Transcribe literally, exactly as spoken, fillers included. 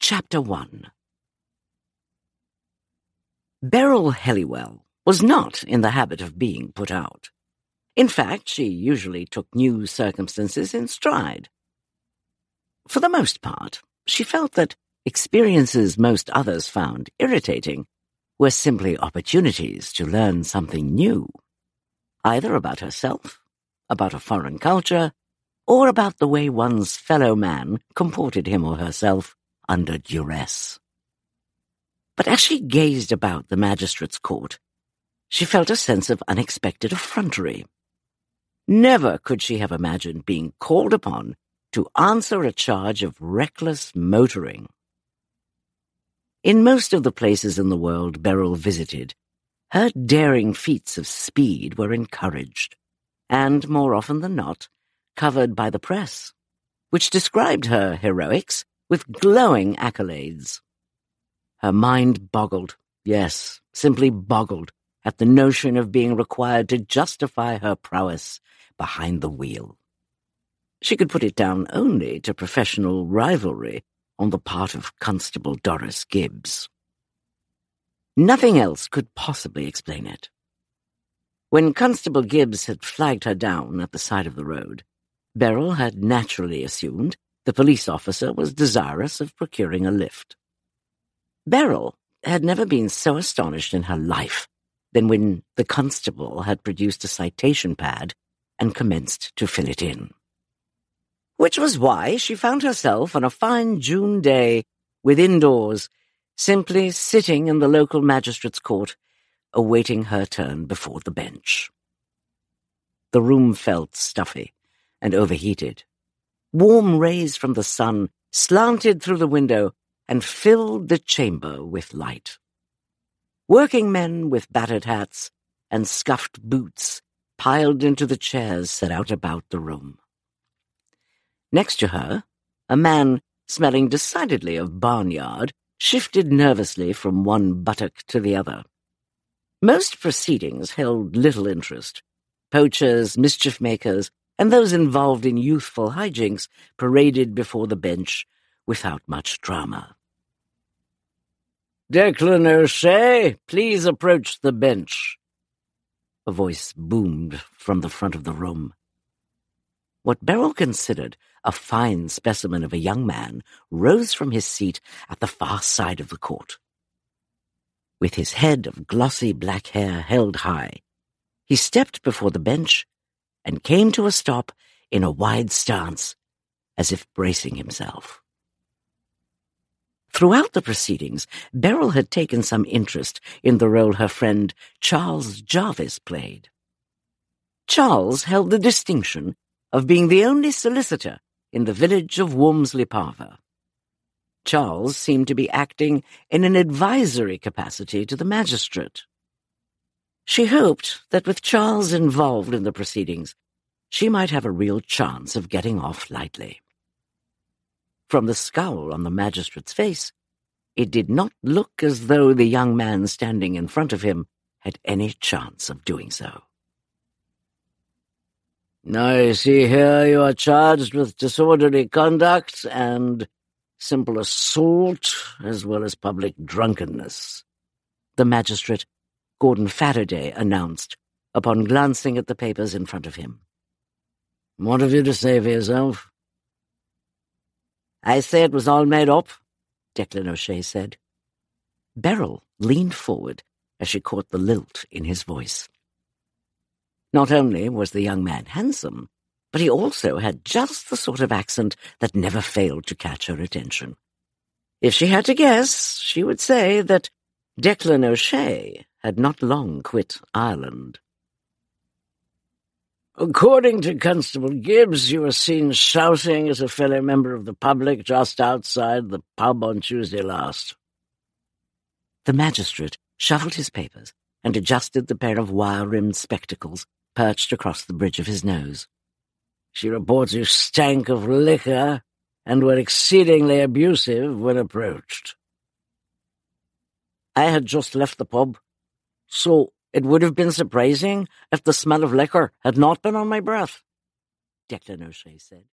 Chapter one. Beryl Helliwell was not in the habit of being put out. In fact, she usually took new circumstances in stride. For the most part, she felt that experiences most others found irritating were simply opportunities to learn something new, either about herself, about a foreign culture, or about the way one's fellow man comported him or herself under duress. But as she gazed about the magistrate's court, she felt a sense of unexpected effrontery. Never could she have imagined being called upon to answer a charge of reckless motoring. In most of the places in the world Beryl visited, her daring feats of speed were encouraged, and, more often than not, covered by the press, which described her heroics with glowing accolades. Her mind boggled, yes, simply boggled, at the notion of being required to justify her prowess behind the wheel. She could put it down only to professional rivalry on the part of Constable Doris Gibbs. Nothing else could possibly explain it. When Constable Gibbs had flagged her down at the side of the road, Beryl had naturally assumed the police officer was desirous of procuring a lift. Beryl had never been so astonished in her life than when the constable had produced a citation pad and commenced to fill it in. Which was why she found herself on a fine June day within doors, simply sitting in the local magistrate's court, awaiting her turn before the bench. The room felt stuffy and overheated. Warm rays from the sun slanted through the window and filled the chamber with light. Working men with battered hats and scuffed boots piled into the chairs set out about the room. Next to her, a man smelling decidedly of barnyard shifted nervously from one buttock to the other. Most proceedings held little interest. Poachers, mischief-makers, and those involved in youthful hijinks paraded before the bench without much drama. "Declan O'Shea, please approach the bench," a voice boomed from the front of the room. What Beryl considered a fine specimen of a young man rose from his seat at the far side of the court. With his head of glossy black hair held high, he stepped before the bench and came to a stop in a wide stance, as if bracing himself. Throughout the proceedings, Beryl had taken some interest in the role her friend Charles Jarvis played. Charles held the distinction of being the only solicitor in the village of Wormsley Parva. Charles seemed to be acting in an advisory capacity to the magistrate. She hoped that with Charles involved in the proceedings, she might have a real chance of getting off lightly. From the scowl on the magistrate's face, it did not look as though the young man standing in front of him had any chance of doing so. "I see here you are charged with disorderly conduct and simple assault, as well as public drunkenness," the magistrate, Gordon Faraday, announced upon glancing at the papers in front of him. "What have you to say for yourself?" "I say it was all made up," Declan O'Shea said. Beryl leaned forward as she caught the lilt in his voice. Not only was the young man handsome, but he also had just the sort of accent that never failed to catch her attention. If she had to guess, she would say that Declan O'Shea had not long quit Ireland. "According to Constable Gibbs, you were seen shouting at a fellow member of the public just outside the pub on Tuesday last." The magistrate shuffled his papers and adjusted the pair of wire-rimmed spectacles perched across the bridge of his nose. "She reports you stank of liquor and were exceedingly abusive when approached." "I had just left the pub, so it would have been surprising if the smell of liquor had not been on my breath," Declan O'Shea said.